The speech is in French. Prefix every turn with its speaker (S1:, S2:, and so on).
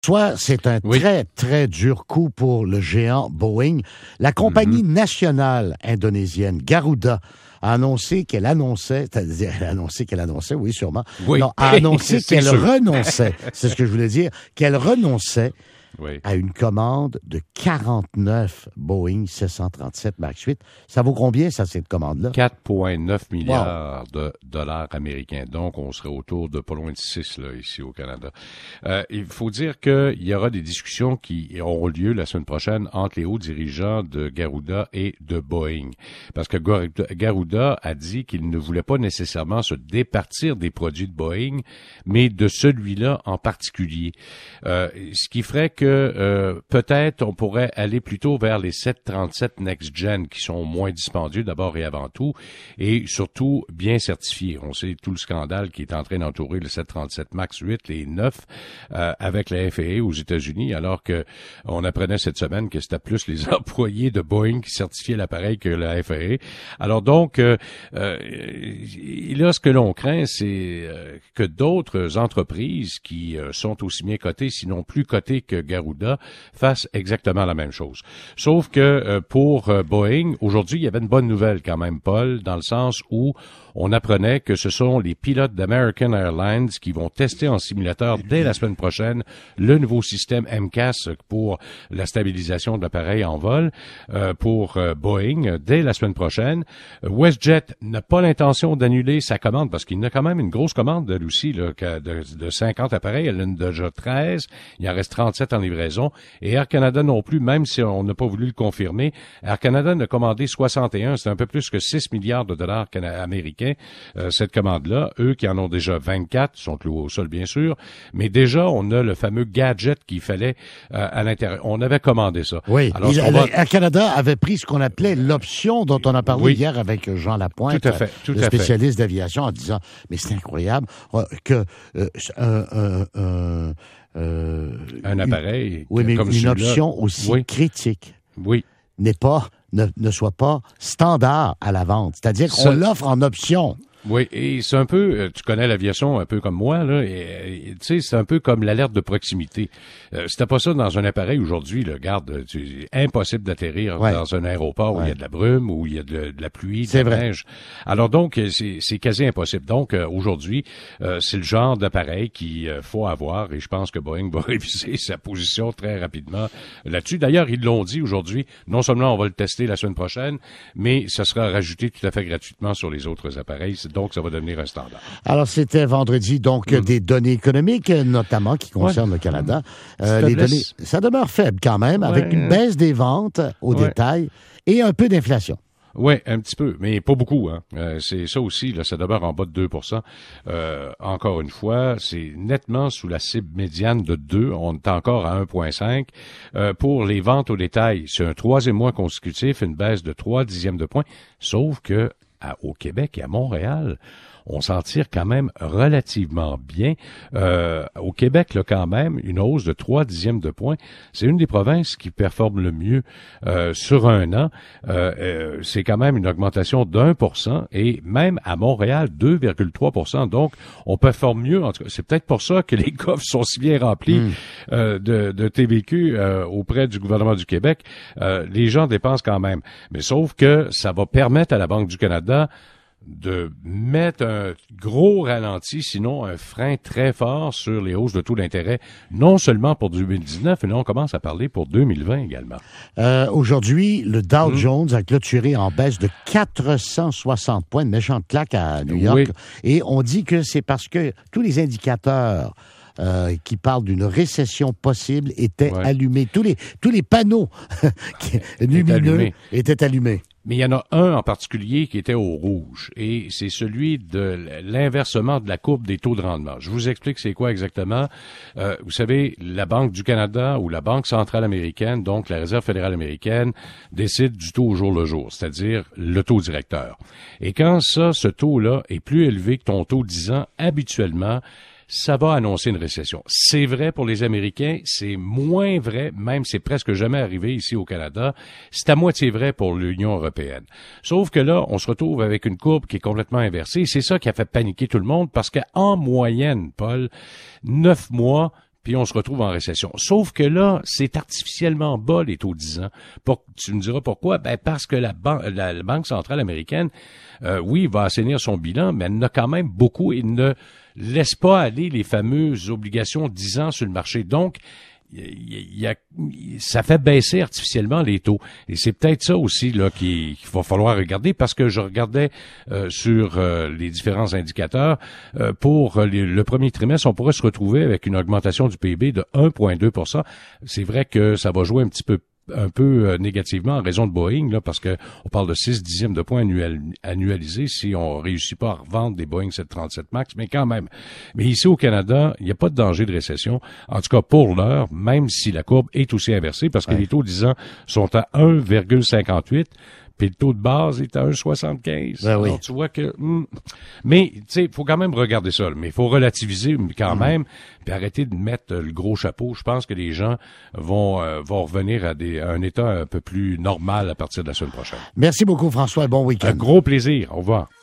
S1: Soit c'est un très, très dur coup pour le géant Boeing. La compagnie nationale indonésienne, Garuda, a annoncé qu'elle annonçait, c'est-à-dire oui, sûrement, non, a annoncé qu'elle renonçait, c'est ce que je voulais dire, qu'elle renonçait à une commande de 49 Boeing 737 MAX 8. Ça vaut combien, ça, cette commande-là?
S2: 4,9 milliards de dollars américains. Donc, on serait autour de pas loin de 6, là, ici au Canada. Il faut dire qu'il y aura des discussions qui auront lieu la semaine prochaine entre les hauts dirigeants de Garuda et de Boeing. Parce que Garuda a dit qu'il ne voulait pas nécessairement se départir des produits de Boeing, mais de celui-là en particulier. Ce qui ferait que peut-être on pourrait aller plutôt vers les 737 Next Gen qui sont moins dispendieux d'abord et avant tout et surtout bien certifiés. On sait tout le scandale qui est en train d'entourer le 737 MAX 8, les 9, avec la FAA aux États-Unis, alors que on apprenait cette semaine que c'était plus les employés de Boeing qui certifiaient l'appareil que la FAA. Alors donc, là, ce que l'on craint, c'est que d'autres entreprises qui sont aussi bien cotées, sinon plus cotées que Garuda, fassent exactement la même chose. Sauf que pour Boeing, aujourd'hui, il y avait une bonne nouvelle quand même, Paul, dans le sens où on apprenait que ce sont les pilotes d'American Airlines qui vont tester en simulateur dès la semaine prochaine le nouveau système MCAS pour la stabilisation de l'appareil en vol pour Boeing dès la semaine prochaine. WestJet n'a pas l'intention d'annuler sa commande parce qu'il a quand même une grosse commande d'elle aussi là, de 50 appareils. Elle en a déjà 13. Il en reste 37 en livraison. Et Air Canada non plus, même si on n'a pas voulu le confirmer. Air Canada en a commandé 61. C'est un peu plus que 6 milliards de dollars américains. Cette commande-là, eux qui en ont déjà 24, sont cloués au sol bien sûr, mais déjà on a le fameux gadget qu'il fallait à l'intérieur. On avait commandé ça.
S1: Oui, alors, Air Canada avait pris ce qu'on appelait l'option dont on a parlé hier avec Jean Lapointe,
S2: tout à fait,
S1: le spécialiste d'aviation, en disant mais c'est incroyable que
S2: un appareil,
S1: mais
S2: comme
S1: une option aussi critique.
S2: Oui.
S1: Ne soit pas standard à la vente. C'est-à-dire qu'on l'offre en option.
S2: Oui, et c'est un peu, tu connais l'aviation un peu comme moi, là, et tu sais, c'est un peu comme l'alerte de proximité. Si t'as pas ça dans un appareil aujourd'hui, là, regarde, c'est impossible d'atterrir dans un aéroport où il y a de la brume, où il y a de la pluie, de la neige. Alors donc, c'est quasi impossible. Donc, aujourd'hui, c'est le genre d'appareil qu'il faut avoir, et je pense que Boeing va réviser sa position très rapidement là-dessus. D'ailleurs, ils l'ont dit aujourd'hui, non seulement on va le tester la semaine prochaine, mais ça sera rajouté tout à fait gratuitement sur les autres appareils. Donc, ça va devenir un standard.
S1: Alors, c'était vendredi, donc, des données économiques, notamment, qui concernent le Canada. Les données, ça demeure faible quand même, avec une baisse des ventes au détail et un peu d'inflation.
S2: Oui, un petit peu, mais pas beaucoup. Hein. C'est ça aussi, là, ça demeure en bas de 2%. Encore une fois, c'est nettement sous la cible médiane de 2. On est encore à 1,5. Pour les ventes au détail, c'est un troisième mois consécutif, une baisse de 0,3 de point. Sauf que au Québec et à Montréal, on s'en tire quand même relativement bien. Au Québec, là, quand même, une hausse de 0,3 de point. C'est une des provinces qui performe le mieux sur un an. C'est quand même une augmentation d'1%, et même à Montréal, 2,3%. Donc, on performe mieux. En tout cas, c'est peut-être pour ça que les coffres sont si bien remplis de TVQ auprès du gouvernement du Québec. Les gens dépensent quand même. Mais sauf que ça va permettre à la Banque du Canada de mettre un gros ralenti, sinon un frein très fort sur les hausses de taux d'intérêt, non seulement pour 2019, mais là, on commence à parler pour 2020 également.
S1: Aujourd'hui, le Dow Jones a clôturé en baisse de 460 points, une méchante claque à New York. Oui. Et on dit que c'est parce que tous les indicateurs qui parlent d'une récession possible étaient allumés. Tous les panneaux lumineux étaient allumés.
S2: Mais il y en a un en particulier qui était au rouge, et c'est celui de l'inversement de la courbe des taux de rendement. Je vous explique c'est quoi exactement. Vous savez, la Banque du Canada ou la Banque centrale américaine, donc la Réserve fédérale américaine, décide du taux au jour le jour, c'est-à-dire le taux directeur. Et quand ce taux-là est plus élevé que ton taux 10 ans, habituellement, ça va annoncer une récession. C'est vrai pour les Américains, c'est moins vrai, même c'est presque jamais arrivé ici au Canada. C'est à moitié vrai pour l'Union européenne. Sauf que là, on se retrouve avec une courbe qui est complètement inversée. C'est ça qui a fait paniquer tout le monde parce qu'en moyenne, Paul, 9 mois puis on se retrouve en récession. Sauf que là, c'est artificiellement bas, les taux 10 ans. Tu me diras pourquoi? Ben, parce que la Banque centrale américaine, oui, va assainir son bilan, mais elle en a quand même beaucoup et ne laisse pas aller les fameuses obligations 10 ans sur le marché. Donc, ça fait baisser artificiellement les taux. Et c'est peut-être ça aussi là qu'il va falloir regarder, parce que je regardais sur les différents indicateurs. Pour le premier trimestre, on pourrait se retrouver avec une augmentation du PIB de 1,2 %. C'est vrai que ça va jouer un peu négativement en raison de Boeing, là, parce que on parle de 0,6 de points annualisés si on réussit pas à revendre des Boeing 737 MAX, mais quand même. Mais ici au Canada, il n'y a pas de danger de récession, en tout cas pour l'heure, même si la courbe est aussi inversée, parce que les taux 10 ans sont à 1,58, puis le taux de base est à 1,75.
S1: Ben oui.
S2: Alors, tu vois que... Mais, tu sais, il faut quand même regarder ça. Mais il faut relativiser quand même, puis arrêter de mettre le gros chapeau. Je pense que les gens vont revenir à un état un peu plus normal à partir de la semaine prochaine.
S1: Merci beaucoup, François, et bon week-end.
S2: Un gros plaisir. Au revoir.